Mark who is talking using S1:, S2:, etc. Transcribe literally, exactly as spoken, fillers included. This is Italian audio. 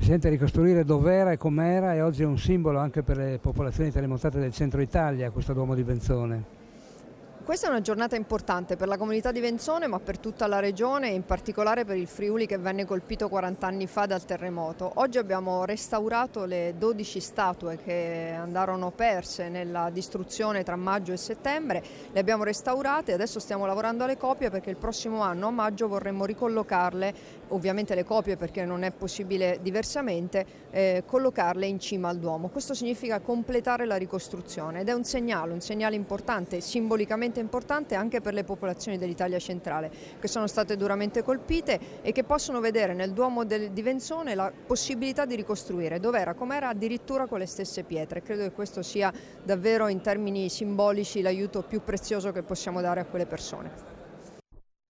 S1: Presidente, ricostruire dov'era e com'era e oggi è un simbolo anche per le popolazioni terremotate del centro Italia, questo Duomo di Venzone.
S2: Questa è una giornata importante per la comunità di Venzone, ma per tutta la regione e in particolare per il Friuli, che venne colpito quaranta anni fa dal terremoto. Oggi abbiamo restaurato le dodici statue che andarono perse nella distruzione tra maggio e settembre, le abbiamo restaurate e adesso stiamo lavorando alle copie, perché il prossimo anno a maggio vorremmo ricollocarle, ovviamente le copie perché non è possibile diversamente, eh, collocarle in cima al Duomo. Questo significa completare la ricostruzione ed è un segnale, un segnale importante, simbolicamente importante anche per le popolazioni dell'Italia centrale, che sono state duramente colpite e che possono vedere nel Duomo del, di Venzone la possibilità di ricostruire dov'era, com'era, addirittura con le stesse pietre. Credo che questo sia davvero in termini simbolici l'aiuto più prezioso che possiamo dare a quelle persone.